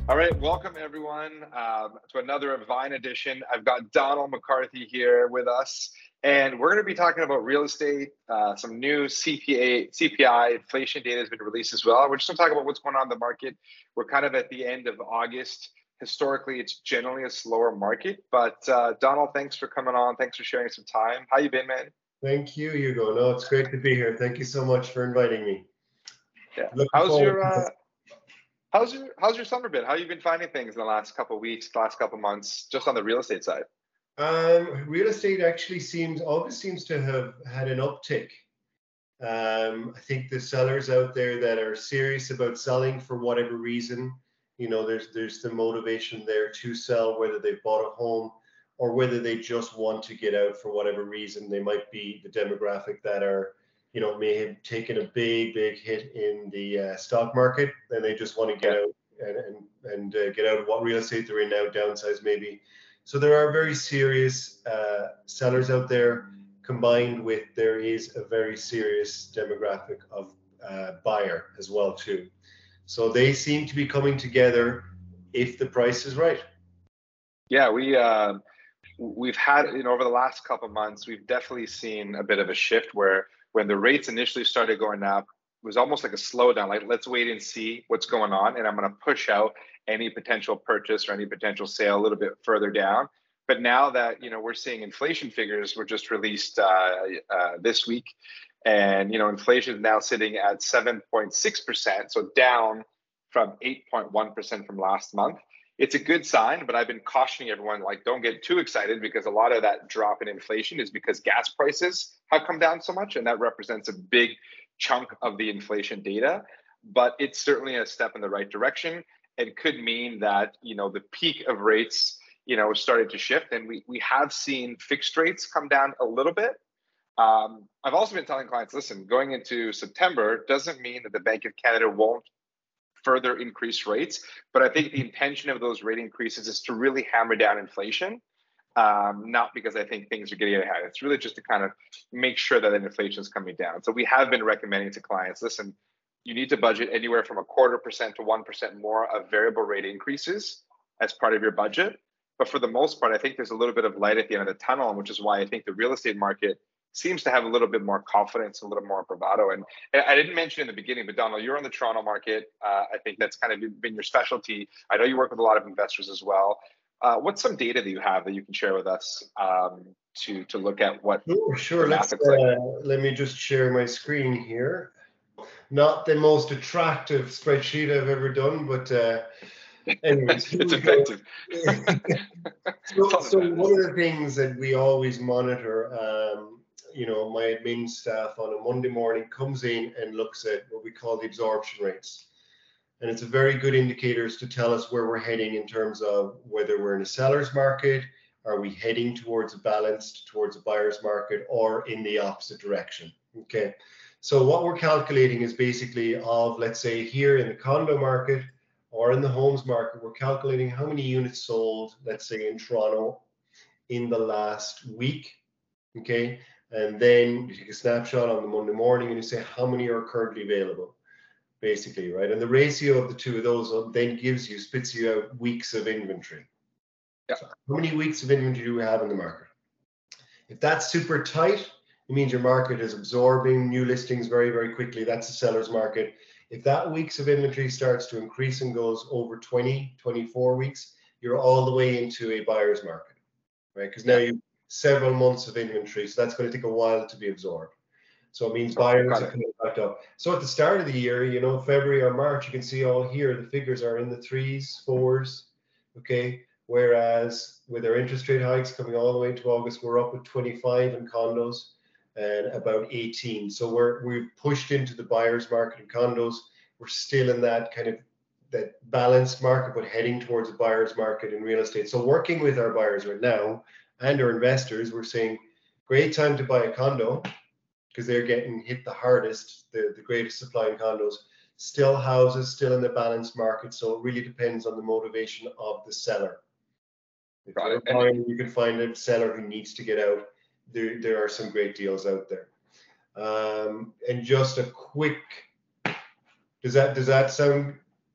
All right, welcome everyone to another Vine edition. I've got Donald McCarthy here with us, and we're going to be talking about real estate. Some new CPI inflation data has been released as well. We're just going to talk about what's going on in the market. We're kind of at the end of August. Historically, it's generally a slower market, but Donald, thanks for coming on. Thanks for sharing some time. How you been, man? Thank you, Hugo. No, it's great to be here. Thank you so much for inviting me. Yeah. Looking How's forward your to this. how's your summer been? How you been finding things in the last couple of weeks, last couple of months, just on the real estate side? Real estate actually always seems to have had an uptick. I think the sellers out there that are serious about selling for whatever reason, there's the motivation there to sell, whether they've bought a home or whether they just want to get out for whatever reason. They might be the demographic that are, may have taken a big hit in the stock market, and they just want to get out and get out of what real estate they're in now, downsize maybe. So there are very serious sellers out there, combined with there is a very serious demographic of buyer as well too. So they seem to be coming together if the price is right. Yeah, we've had, over the last couple of months, we've definitely seen a bit of a shift where when the rates initially started going up, it was almost like a slowdown, like let's wait and see what's going on, and I'm going to push out any potential purchase or any potential sale a little bit further down. But now that we're seeing inflation figures were just released this week, and inflation is now sitting at 7.6%, so down from 8.1% from last month. It's a good sign, but I've been cautioning everyone, like, don't get too excited, because a lot of that drop in inflation is because gas prices have come down so much, and that represents a big chunk of the inflation data. But it's certainly a step in the right direction, and could mean that the peak of rates started to shift, and we have seen fixed rates come down a little bit. I've also been telling clients, listen, going into September doesn't mean that the Bank of Canada won't further increase rates, but I think the intention of those rate increases is to really hammer down inflation, not because I think things are getting ahead. It's really just to kind of make sure that inflation is coming down. So we have been recommending to clients, listen, you need to budget anywhere from 0.25% to 1% more of variable rate increases as part of your budget. But for the most part, I think there's a little bit of light at the end of the tunnel, which is why I think the real estate market seems to have a little bit more confidence, a little more bravado. And I didn't mention in the beginning, but Donald, you're on the Toronto market. I think that's kind of been your specialty. I know you work with a lot of investors as well. What's some data that you have that you can share with us to look at what Sure. Let me just share my screen here. Not the most attractive spreadsheet I've ever done, but anyways, it's effective. So one of the things that we always monitor, my admin staff on a Monday morning comes in and looks at what we call the absorption rates. And it's a very good indicators to tell us where we're heading in terms of whether we're in a seller's market, are we heading towards a buyer's market, or in the opposite direction. Okay. So what we're calculating is basically of, let's say here in the condo market or in the homes market, we're calculating how many units sold, let's say in Toronto, in the last week. Okay. And then you take a snapshot on the Monday morning and you say how many are currently available, basically, right? And the ratio of the two of those then spits you out weeks of inventory. Yeah. So how many weeks of inventory do we have in the market? If that's super tight, it means your market is absorbing new listings very, very quickly. That's a seller's market. If that weeks of inventory starts to increase and goes over 20, 24 weeks, you're all the way into a buyer's market, right? Because now you've several months of inventory, so that's going to take a while to be absorbed. So it means buyers are coming back up. So at the start of the year, February or March, you can see all here, the figures are in the 3s, 4s, okay? Whereas with our interest rate hikes coming all the way to August, we're up at 25 in condos and about 18. So we've pushed into the buyer's market in condos. We're still in that kind of that balanced market, but heading towards a buyer's market in real estate. So working with our buyers right now and our investors, we're saying great time to buy a condo because they're getting hit the hardest, the greatest supply in condos. Still houses, still in the balanced market. So it really depends on the motivation of the seller. If you're buying, you can find a seller who needs to get out. There are some great deals out there. And just a quick, does that sound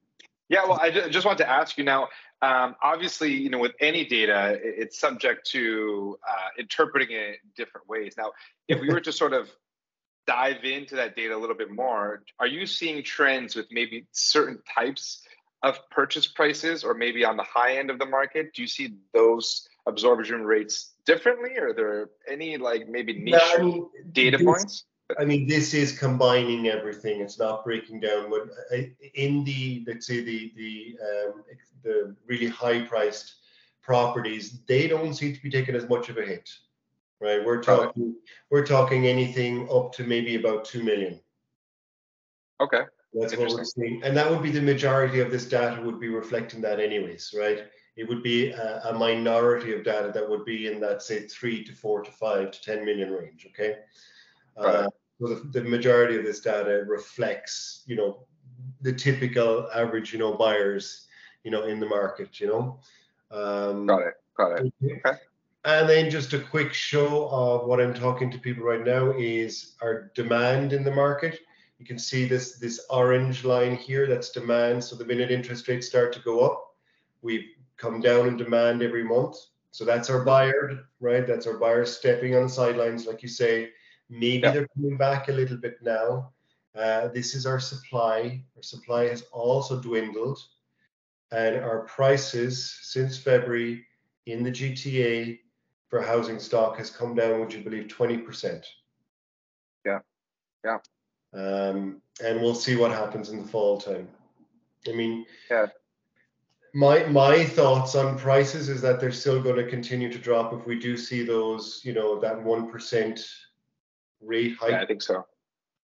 Yeah, well, just want to ask you now. Obviously, with any data, it's subject to interpreting it in different ways. Now, if we were to sort of dive into that data a little bit more, are you seeing trends with maybe certain types of purchase prices, or maybe on the high end of the market? Do you see those absorption rates differently, or are there any like maybe niche data points? This is combining everything. It's not breaking down. What in the, let's say, the really high priced properties, they don't seem to be taking as much of a hit, right? We're talking anything up to maybe about 2 million. Okay. That's what we're seeing, and that would be the majority of this data would be reflecting that anyways, right? It would be a minority of data that would be in that, say, 3 to 4 to 5 to 10 million range. Okay. So the majority of this data reflects, the typical average, buyers, in the market, Got it. Okay. And then just a quick show of what I'm talking to people right now is our demand in the market. You can see this orange line here, that's demand. So the minute interest rates start to go up, we've come down in demand every month. So that's our buyer, right? That's our buyers stepping on the sidelines, like you say. Maybe they're coming back a little bit now. This is our supply. Our supply has also dwindled. And our prices since February in the GTA for housing stock has come down, would you believe, 20%. Yeah. And we'll see what happens in the fall time. My thoughts on prices is that they're still going to continue to drop if we do see those, that 1% rate hike. Yeah, I think so.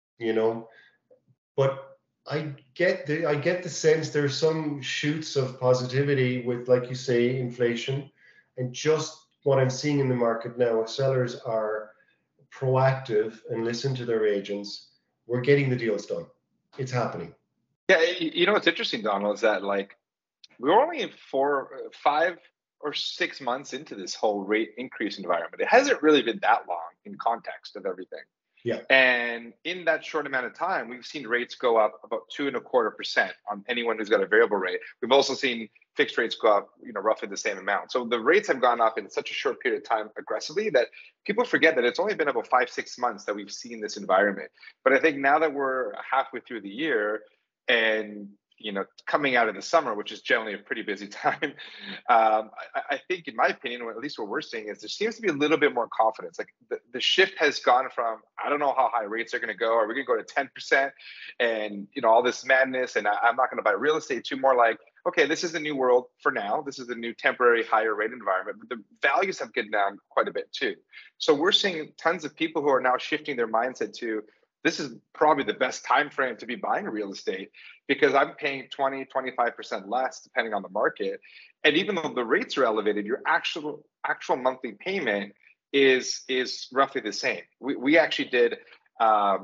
But I get the sense there's some shoots of positivity with, like you say, inflation, and just what I'm seeing in the market now, if sellers are proactive and listen to their agents, we're getting the deals done. It's happening. Yeah, what's interesting, Donald, is that we're only 4, 5, or 6 months into this whole rate increase environment. It hasn't really been that long in context of everything. Yeah. And in that short amount of time, we've seen rates go up about 2.25% on anyone who's got a variable rate. We've also seen fixed rates go up, roughly the same amount. So the rates have gone up in such a short period of time aggressively that people forget that it's only been about 5-6 months that we've seen this environment. But I think now that we're halfway through the year and coming out of the summer, which is generally a pretty busy time, I think, in my opinion, or at least what we're seeing, is there seems to be a little bit more confidence. Like the shift has gone from, I don't know how high rates are going to go. Are we going to go to 10%? And, all this madness, and I'm not going to buy real estate, to more like, okay, this is the new world for now. This is the new temporary higher rate environment. But the values have gone down quite a bit too. So we're seeing tons of people who are now shifting their mindset to, this is probably the best time frame to be buying real estate, because I'm paying 20-25% less depending on the market. And even though the rates are elevated, your actual monthly payment is roughly the same. We actually did a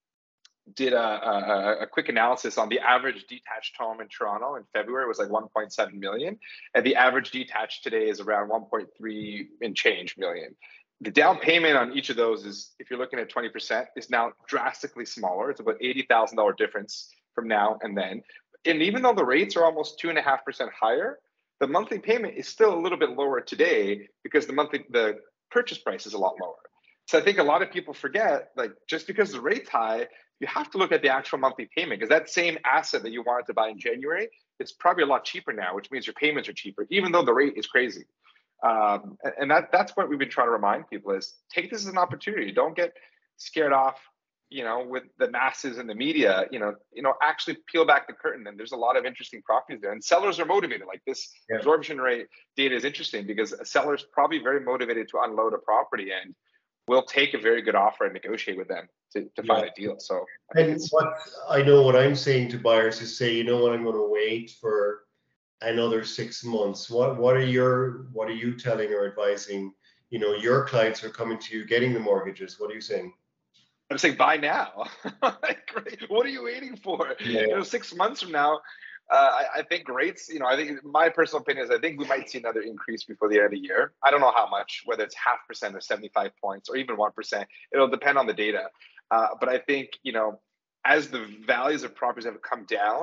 quick analysis on the average detached home in Toronto in February. It was like 1.7 million, and the average detached today is around 1.3 and change million. The down payment on each of those is, if you're looking at 20%, is now drastically smaller. It's about $80,000 difference from now and then. And even though the rates are almost 2.5% higher, the monthly payment is still a little bit lower today because the purchase price is a lot lower. So I think a lot of people forget, just because the rate's high, you have to look at the actual monthly payment, because that same asset that you wanted to buy in January, it's probably a lot cheaper now, which means your payments are cheaper, even though the rate is crazy. And that's what we've been trying to remind people is, take this as an opportunity. Don't get scared off, with the masses and the media. Actually peel back the curtain, and there's a lot of interesting properties there. And sellers are motivated. Like this absorption rate data is interesting because a seller's probably very motivated to unload a property, and will take a very good offer and negotiate with them to find a deal. So I know what I'm saying to buyers is, say, I'm going to wait for another 6 months. What are you telling or advising, your clients who are coming to you getting the mortgages? What are you saying? I'm saying buy now. What are you waiting for? 6 months from now, I think rates, I think my personal opinion is, I think we might see another increase before the end of the year. I don't know how much, whether it's 0.5% or 75 points or even 1%. It'll depend on the data. But I think, as the values of properties have come down,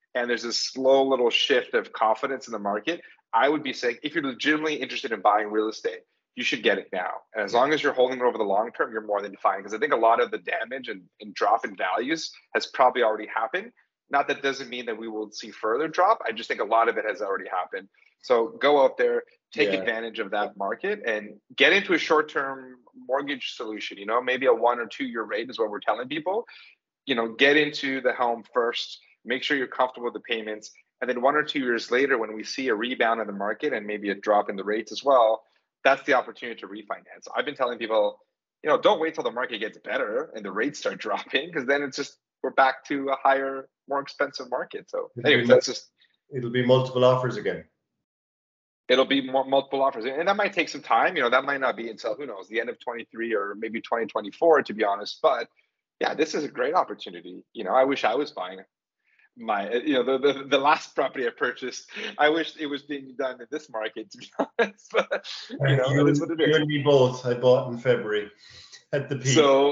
and there's this slow little shift of confidence in the market, I would be saying, if you're legitimately interested in buying real estate, you should get it now. And as long as you're holding it over the long term, you're more than fine. Because I think a lot of the damage and drop in values has probably already happened. Not that doesn't mean that we will see further drop. I just think a lot of it has already happened. So go out there, take advantage of that market, and get into a short-term mortgage solution. Maybe a 1 or 2 year rate is what we're telling people. Get into the home first, make sure you're comfortable with the payments. And then 1 or 2 years later, when we see a rebound in the market and maybe a drop in the rates as well, that's the opportunity to refinance. I've been telling people, don't wait till the market gets better and the rates start dropping, because then we're back to a higher, more expensive market. So anyways, it'll be multiple offers again. It'll be multiple offers. And that might take some time. That might not be until, who knows, the end of 23 or maybe 2024, to be honest. But yeah, this is a great opportunity. I wish I was buying the last property I purchased. I wish it was being done in this market, to be honest. But it is what it is. You and me both. I bought in February at the peak. So,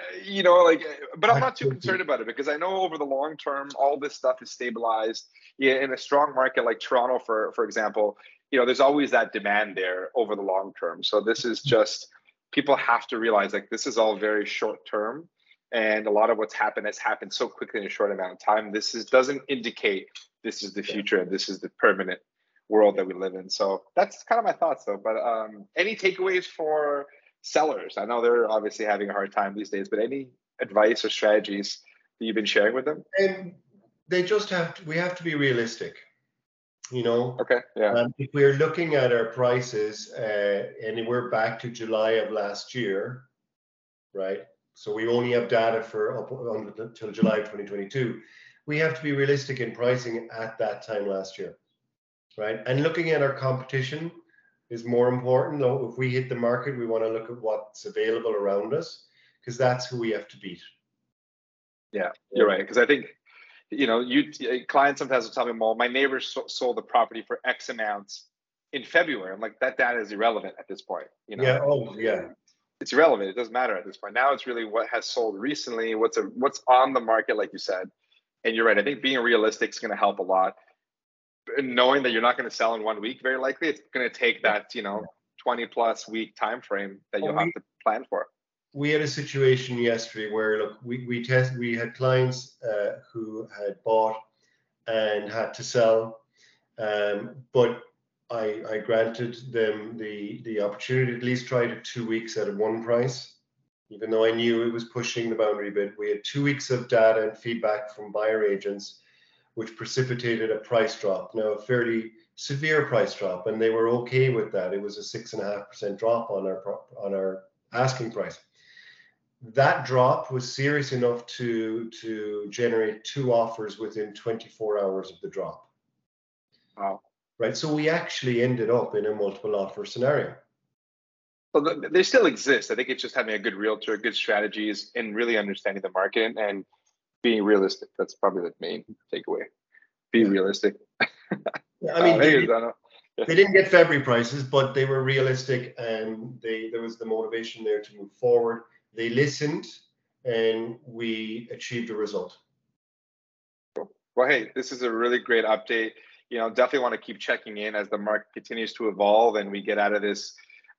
but I'm not too concerned about it, because I know over the long term, all this stuff is stabilized. In a strong market like Toronto, for example, there's always that demand there over the long term. So this is just, people have to realize, like, this is all very short term. And a lot of what's happened has happened so quickly in a short amount of time. Doesn't indicate this is the future and this is the permanent world that we live in. So that's kind of my thoughts, though. But any takeaways for sellers? I know they're obviously having a hard time these days, but any advice or strategies that you've been sharing with them? And we have to be realistic. Okay. Yeah. If we're looking at our prices, and we're back to July of last year, right? So we only have data for up until July of 2022. We have to be realistic in pricing at that time last year, right? And looking at our competition is more important. Though, if we hit the market, we want to look at what's available around us, because that's who we have to beat. Yeah, you're right. Because I think, clients sometimes will tell me, well, my neighbor sold the property for X amounts in February. I'm like, that data is irrelevant at this point. Yeah. Oh, yeah. It's irrelevant. It doesn't matter at this point. Now it's really what has sold recently, what's on the market, like you said. And you're right. I think being realistic is going to help a lot. And knowing that you're not going to sell in 1 week, very likely, it's going to take that 20 plus week time frame that you'll have to plan for. We had a situation yesterday where, look, we had clients who had bought and had to sell, but I granted them the opportunity to at least try to 2 weeks at one price, even though I knew it was pushing the boundary a bit. We had 2 weeks of data and feedback from buyer agents, which precipitated a price drop. Now, a fairly severe price drop, and they were okay with that. It was a 6.5% drop on our asking price. That drop was serious enough to generate 2 offers within 24 hours of the drop. Wow. Right, so we actually ended up in a multiple offer scenario. Well, they still exist. I think it's just having a good realtor, good strategies, and really understanding the market and being realistic. That's probably the main takeaway. Be realistic. Yeah, I mean, they didn't get February prices, but they were realistic, and there was the motivation there to move forward. They listened, and we achieved a result. Cool. Well, hey, this is a really great update. Definitely want to keep checking in as the market continues to evolve and we get out of this,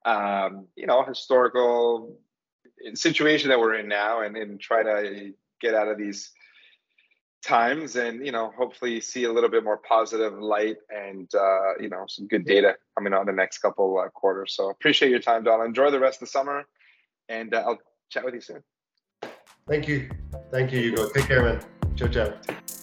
historical situation that we're in now, and try to get out of these times and, hopefully see a little bit more positive light and, some good data coming out in the next couple quarters. So appreciate your time, Donald. Enjoy the rest of the summer, and I'll chat with you soon. Thank you. Thank you, Hugo. Take care, man. Ciao, ciao.